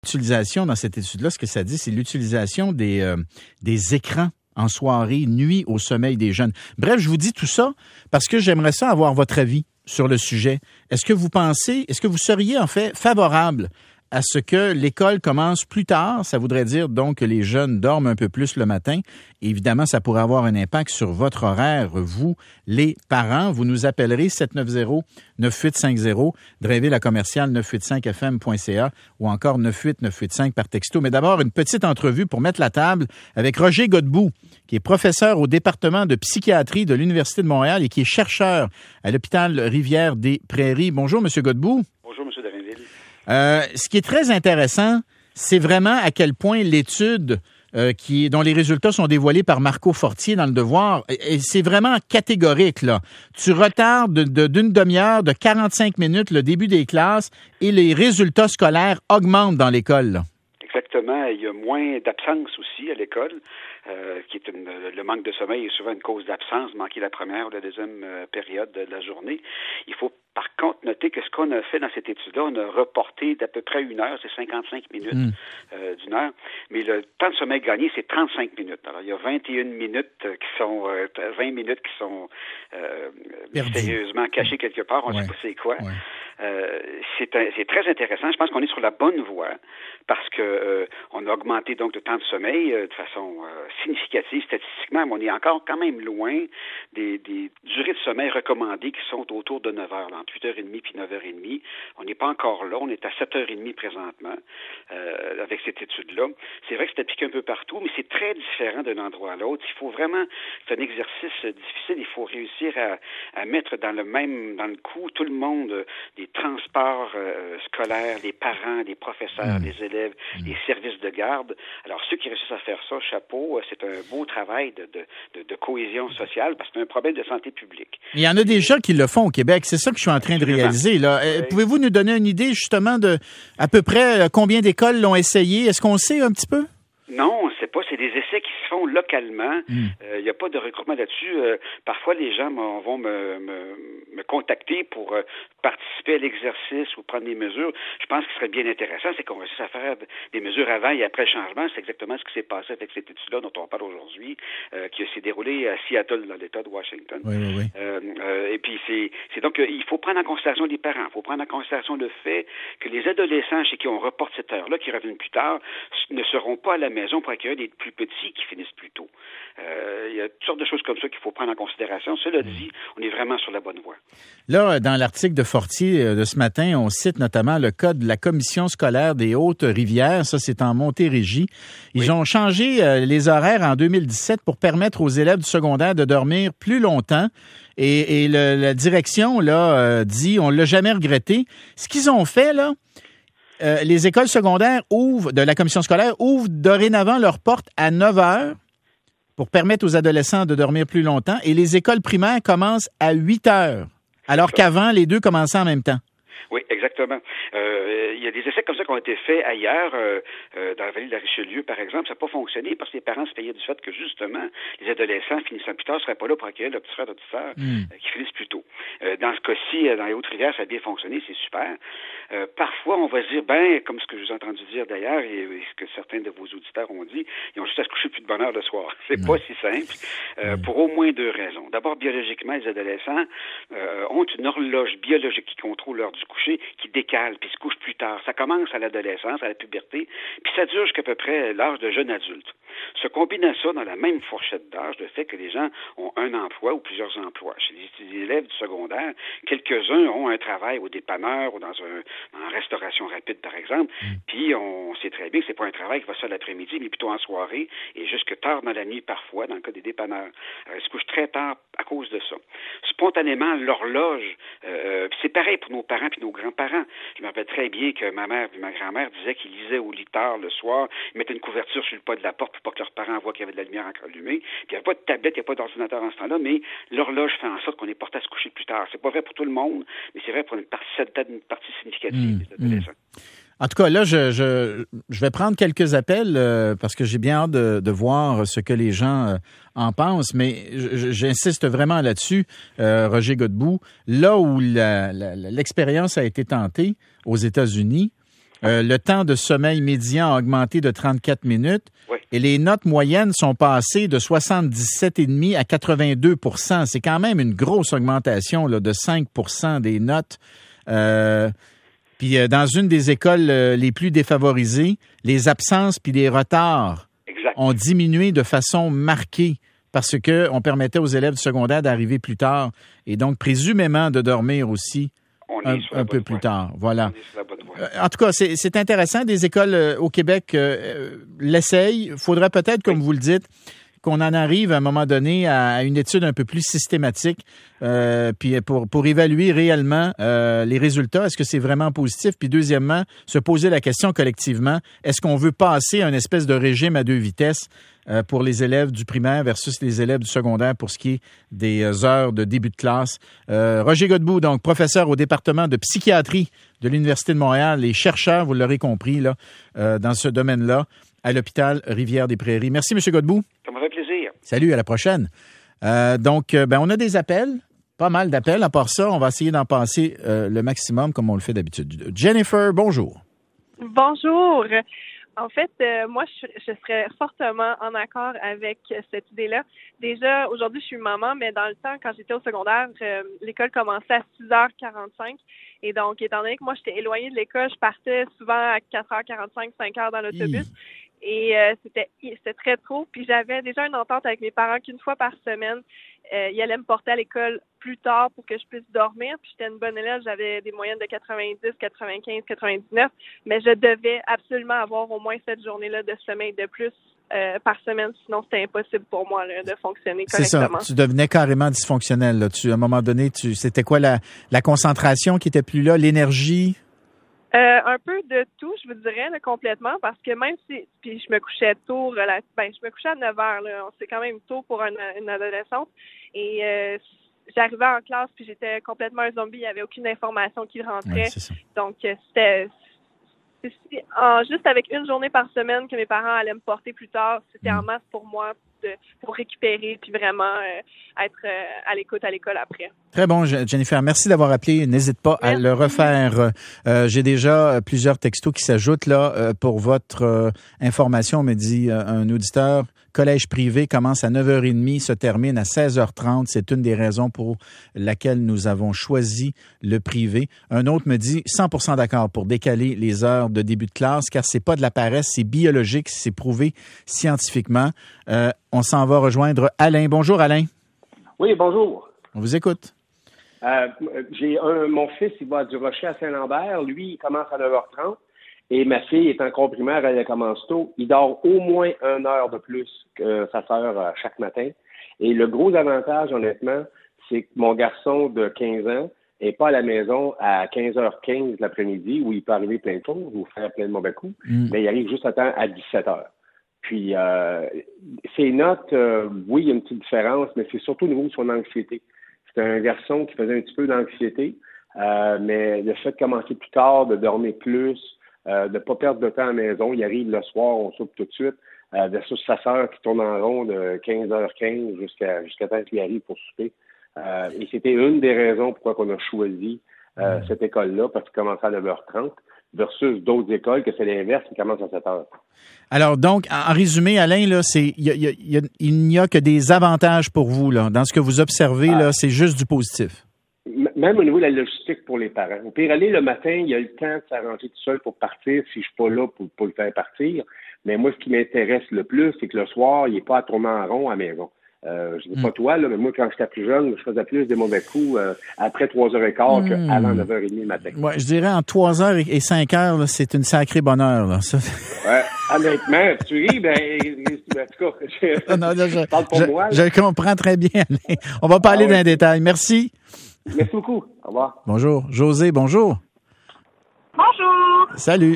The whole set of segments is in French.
L'utilisation dans cette étude-là, ce que ça dit, c'est l'utilisation des écrans en soirée nuit au sommeil des jeunes. Bref, je vous dis tout ça parce que j'aimerais ça avoir votre avis sur le sujet. Est-ce que vous seriez en fait favorable à ce que l'école commence plus tard? Ça voudrait dire donc que les jeunes dorment un peu plus le matin. Évidemment, ça pourrait avoir un impact sur votre horaire, vous, les parents. Vous nous appellerez 790-9850, Drainville à commercial 985fm.ca ou encore 98985 par texto. Mais d'abord, une petite entrevue pour mettre la table avec Roger Godbout, qui est professeur au département de psychiatrie de l'Université de Montréal et qui est chercheur à l'hôpital Rivière-des-Prairies. Bonjour, M. Godbout. Bonjour, M. Drainville. Ce qui est très intéressant, c'est vraiment à quel point l'étude dont les résultats sont dévoilés par Marco Fortier dans Le Devoir, et c'est vraiment catégorique, là. Tu retardes d'une demi-heure, de 45 minutes le début des classes et les résultats scolaires augmentent dans l'école, là. Exactement. Il y a moins d'absence aussi à l'école, qui est le manque de sommeil est souvent une cause d'absence, manquer la première ou la deuxième période de la journée. Il faut par contre noter que ce qu'on a fait dans cette étude-là, on a reporté d'à peu près 1 heure, c'est 55 minutes d'une heure, mais le temps de sommeil gagné, c'est 35 minutes. Alors, il y a 21 minutes qui sont 20 minutes qui sont mystérieusement cachées quelque part, on ne sait pas c'est quoi. Ouais. C'est très intéressant. Je pense qu'on est sur la bonne voie parce que on a augmenté donc le temps de sommeil de façon significative statistiquement, mais on est encore quand même loin des durées de sommeil recommandées qui sont autour de 9 heures, là, entre 8h30 puis 9h30. On n'est pas encore là. On est à 7h30 présentement avec cette étude-là. C'est vrai que c'est appliqué un peu partout, mais c'est très différent d'un endroit à l'autre. Il faut vraiment, c'est un exercice difficile. Il faut réussir à mettre dans le coup tout le monde, des transports scolaires, les parents, les professeurs, les élèves, les services de garde. Alors, ceux qui réussissent à faire ça, chapeau, c'est un beau travail de cohésion sociale parce que c'est un problème de santé publique. Il y en a déjà qui le font au Québec. C'est ça que je suis en train de réaliser, là. Oui. Pouvez-vous nous donner une idée, justement, de à peu près combien d'écoles l'ont essayé? Est-ce qu'on sait un petit peu? Non, on ne sait pas. C'est des essais qui se font localement. Il n'y a pas de recrutement là-dessus. Parfois, les gens vont me contacter pour participer à l'exercice ou prendre des mesures. Je pense qu'il serait bien intéressant, c'est qu'on réussisse à faire des mesures avant et après le changement. C'est exactement ce qui s'est passé avec cette étude-là dont on parle aujourd'hui, qui s'est déroulée à Seattle, dans l'État de Washington. Oui. Et puis, c'est donc, il faut prendre en considération les parents. Il faut prendre en considération le fait que les adolescents chez qui on reporte cette heure-là, qui reviennent plus tard, ne seront pas à la maison pour accueillir les plus petits qui finissent plus tôt. Il y a toutes sortes de choses comme ça qu'il faut prendre en considération. Cela dit, on est vraiment sur la bonne voie. Là, dans l'article de Fortier de ce matin, on cite notamment le cas de la Commission scolaire des Hautes-Rivières. Ça, c'est en Montérégie. Ils ont changé les horaires en 2017 pour permettre aux élèves du secondaire de dormir plus longtemps. Et la direction là dit, on l'a jamais regretté. Ce qu'ils ont fait, là, les écoles secondaires de la commission scolaire ouvrent dorénavant leurs portes à 9 heures pour permettre aux adolescents de dormir plus longtemps et les écoles primaires commencent à 8 heures, alors qu'avant, les deux commençaient en même temps. Oui, exactement. Il y a des essais comme ça qui ont été faits ailleurs, dans la vallée de la Richelieu, par exemple. Ça n'a pas fonctionné parce que les parents se payaient du fait que, justement, les adolescents finissant plus tard ne seraient pas là pour accueillir le petit frère, le petite sœur qui finissent plus tôt. Dans ce cas-ci, dans les Hautes-Rivières, ça a bien fonctionné, c'est super. Parfois, on va se dire, comme ce que je vous ai entendu dire d'ailleurs, et ce que certains de vos auditeurs ont dit, ils ont juste à se coucher plus de bonne heure le soir. C'est pas si simple, pour au moins 2 raisons. D'abord, biologiquement, les adolescents ont une horloge biologique qui contrôle l'heure du coucher, qui décale, puis se couche plus tard. Ça commence à l'adolescence, à la puberté, puis ça dure jusqu'à peu près l'âge de jeune adulte. Se combine à ça dans la même fourchette d'âge, le fait que les gens ont un emploi ou plusieurs emplois. Chez les élèves du secondaire, quelques-uns ont un travail au dépanneur ou en restauration rapide, par exemple, puis on sait très bien que c'est pas un travail qui va se faire l'après-midi, mais plutôt en soirée et jusque tard dans la nuit parfois, dans le cas des dépanneurs. Ils se couchent très tard à cause de ça. Spontanément, l'horloge, c'est pareil pour nos parents puis nos grands-parents. Je me rappelle très bien que ma mère et ma grand-mère disaient qu'ils lisaient au lit tard le soir, ils mettaient une couverture sur le pas de la porte pour pas que leurs parents voient qu'il y avait de la lumière encore allumée. Puis il n'y avait pas de tablette, il n'y a pas d'ordinateur en ce temps-là, mais l'horloge fait en sorte qu'on est porté à se coucher plus tard. C'est pas vrai pour tout le monde, mais c'est vrai pour une partie significative des adolescents. En tout cas, là, je vais prendre quelques appels parce que j'ai bien hâte de voir ce que les gens en pensent, mais j'insiste vraiment là-dessus, Roger Godbout. Là où l'expérience a été tentée aux États-Unis, Le temps de sommeil médian a augmenté de 34 minutes. Oui. Et les notes moyennes sont passées de 77,5 à 82 %. C'est quand même une grosse augmentation là, de 5 % des notes. Puis dans une des écoles les plus défavorisées, les absences puis les retards ont diminué de façon marquée parce qu'on permettait aux élèves du secondaire d'arriver plus tard et donc présumément de dormir aussi un peu plus tard. Voilà. En tout cas, c'est intéressant. Des écoles au Québec l'essayent. Il faudrait peut-être, comme vous le dites, qu'on en arrive à un moment donné à une étude un peu plus systématique puis pour évaluer réellement les résultats. Est-ce que c'est vraiment positif? Puis deuxièmement, se poser la question collectivement, est-ce qu'on veut passer à une espèce de régime à 2 vitesses pour les élèves du primaire versus les élèves du secondaire pour ce qui est des heures de début de classe? Roger Godbout, donc professeur au département de psychiatrie de l'Université de Montréal et chercheur, vous l'aurez compris, là, dans ce domaine-là, à l'hôpital Rivière-des-Prairies. Merci, M. Godbout. Ça m'a fait plaisir. Salut, à la prochaine. Donc, on a des appels, pas mal d'appels. À part ça, on va essayer d'en passer le maximum comme on le fait d'habitude. Jennifer, bonjour. Bonjour. En fait, moi, je serais fortement en accord avec cette idée-là. Déjà, aujourd'hui, je suis maman, mais dans le temps, quand j'étais au secondaire, l'école commençait à 6h45. Et donc, étant donné que moi, j'étais éloignée de l'école, je partais souvent à 4h45, 5h dans l'autobus. Et c'était très trop. Puis j'avais déjà une entente avec mes parents qu'une fois par semaine, ils allaient me porter à l'école plus tard pour que je puisse dormir. Puis j'étais une bonne élève, j'avais des moyennes de 90, 95, 99. Mais je devais absolument avoir au moins cette journée-là de sommeil de plus par semaine. Sinon, c'était impossible pour moi là, de fonctionner correctement. C'est ça. Tu devenais carrément dysfonctionnel. Là. À un moment donné, c'était quoi la concentration qui était plus là, l'énergie? Un peu de tout, je vous dirais, là, complètement, parce que même si, puis je me couchais tôt, je me couchais à 9 heures, là, c'est quand même tôt pour une adolescente, et j'arrivais en classe, puis j'étais complètement un zombie, il n'y avait aucune information qui rentrait, donc c'était juste avec une journée par semaine que mes parents allaient me porter plus tard, c'était en masse pour moi, pour récupérer, puis vraiment être à l'écoute à l'école après. Très bon, Jennifer. Merci d'avoir appelé. N'hésite pas à le refaire. J'ai déjà plusieurs textos qui s'ajoutent là pour votre information. On me dit un auditeur, collège privé commence à 9h30, se termine à 16h30. C'est une des raisons pour laquelle nous avons choisi le privé. Un autre me dit 100% d'accord pour décaler les heures de début de classe car c'est pas de la paresse, c'est biologique, c'est prouvé scientifiquement. On s'en va rejoindre Alain. Bonjour Alain. Oui, bonjour. On vous écoute. Mon fils, il va à du Rocher à Saint-Lambert. Lui, il commence à 9h30. Et ma fille est en cours primaire, elle commence tôt. Il dort au moins 1 heure de plus que sa sœur chaque matin. Et le gros avantage, honnêtement, c'est que mon garçon de 15 ans n'est pas à la maison à 15h15 l'après-midi où il peut arriver plein de choses ou faire plein de mauvais coups. Mais il arrive juste à temps à 17h. Puis, ses notes, oui, il y a une petite différence, mais c'est surtout au niveau de son anxiété. C'est un garçon qui faisait un petit peu d'anxiété, mais le fait de commencer plus tard, de dormir plus, de ne pas perdre de temps à la maison, il arrive le soir, on soupe tout de suite, versus sa sœur qui tourne en rond de 15h15 jusqu'à temps qu'il arrive pour souper. Et c'était une des raisons pourquoi on a choisi cette école-là, parce qu'il commençait à 9h30. Versus d'autres écoles que c'est l'inverse qui commencent à 7 heures. Alors donc, en résumé, Alain, là, il n'y a que des avantages pour vous là. Dans ce que vous observez, là, c'est juste du positif. Même au niveau de la logistique pour les parents. Au pire, aller le matin, il y a le temps de s'arranger tout seul pour partir si je suis pas là pour le faire partir. Mais moi, ce qui m'intéresse le plus, c'est que le soir, il n'est pas à tourner en rond à la maison. Je ne sais pas toi, là, mais moi, quand j'étais plus jeune, je faisais plus des mauvais coups après 3h15 qu'avant 9h30 le matin. Ouais, je dirais en 3h et 5h, là, c'est une sacrée bonne heure. Là, ça. Ouais, honnêtement, tu ris, en tout cas, je parle pour moi. Je comprends très bien. On va pas aller dans les détails. Merci. Merci beaucoup. Au revoir. Bonjour. José, bonjour. Bonjour. Salut.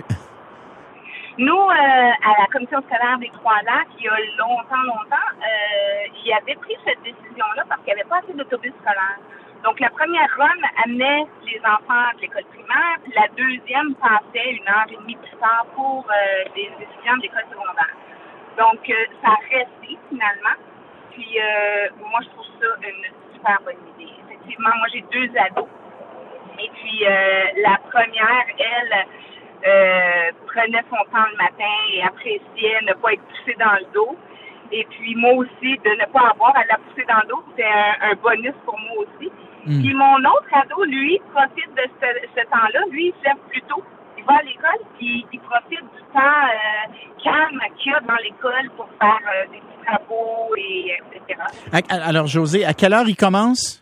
Nous, à la commission scolaire des Trois-Lacs, il y a longtemps, ils avaient pris cette décision-là parce qu'il n'y avait pas assez d'autobus scolaires. Donc, la première run amenait les enfants de l'école primaire, puis la deuxième passait 1h30 plus tard pour les étudiants de l'école secondaire. Donc, ça a resté finalement. Puis, moi, je trouve ça une super bonne idée. Effectivement, moi, j'ai 2 ados. Et puis, la première, elle... prenait son temps le matin et appréciait ne pas être poussé dans le dos. Et puis moi aussi, de ne pas avoir à la pousser dans le dos, c'était un bonus pour moi aussi. Puis mon autre ado, lui, profite de ce temps-là. Lui, il se lève plus tôt. Il va à l'école, puis il profite du temps calme qu'il y a dans l'école pour faire des petits travaux, et etc. Alors, Josée, à quelle heure il commence?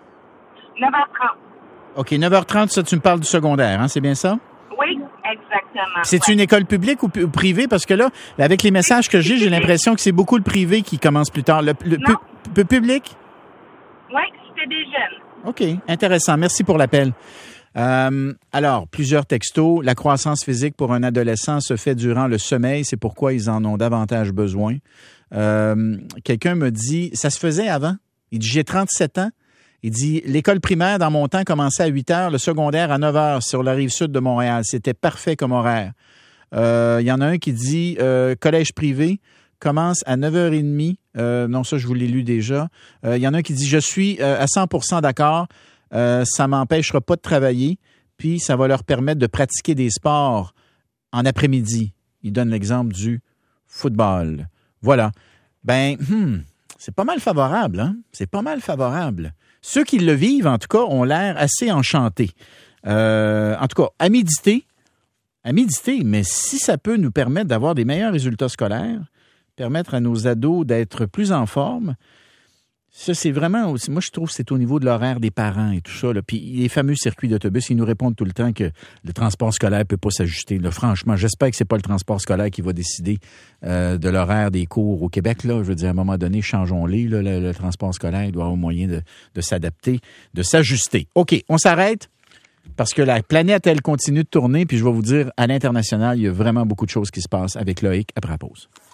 9h30. OK, 9h30, ça, tu me parles du secondaire, hein, c'est bien ça? Oui, exactement. C'est une école publique ou privée? Parce que là, avec les messages que j'ai l'impression que c'est beaucoup le privé qui commence plus tard. Le public? Oui, c'était des jeunes. OK, intéressant. Merci pour l'appel. Alors, plusieurs textos. La croissance physique pour un adolescent se fait durant le sommeil. C'est pourquoi ils en ont davantage besoin. Quelqu'un me dit, ça se faisait avant. Il dit, j'ai 37 ans. Il dit, l'école primaire, dans mon temps, commençait à 8 heures, le secondaire à 9 heures sur la rive sud de Montréal. C'était parfait comme horaire. Il y en a un qui dit, collège privé commence à 9h30. Non, ça, je vous l'ai lu déjà. Il y en a un qui dit, je suis à 100% d'accord. Ça m'empêchera pas de travailler, puis ça va leur permettre de pratiquer des sports en après-midi. Il donne l'exemple du football. Voilà. C'est pas mal favorable, hein? C'est pas mal favorable. Ceux qui le vivent, en tout cas, ont l'air assez enchantés. En tout cas, à méditer, mais si ça peut nous permettre d'avoir des meilleurs résultats scolaires, permettre à nos ados d'être plus en forme, ça, c'est vraiment aussi, moi, je trouve que c'est au niveau de l'horaire des parents et tout ça. Là. Puis les fameux circuits d'autobus, ils nous répondent tout le temps que le transport scolaire ne peut pas s'ajuster. Là, franchement, j'espère que c'est pas le transport scolaire qui va décider de l'horaire des cours au Québec. Là. Je veux dire, à un moment donné, changeons-les. Là, le transport scolaire, il doit avoir moyen de s'adapter, de s'ajuster. OK, on s'arrête parce que la planète, elle continue de tourner. Puis je vais vous dire, à l'international, il y a vraiment beaucoup de choses qui se passent avec Loïc après la pause.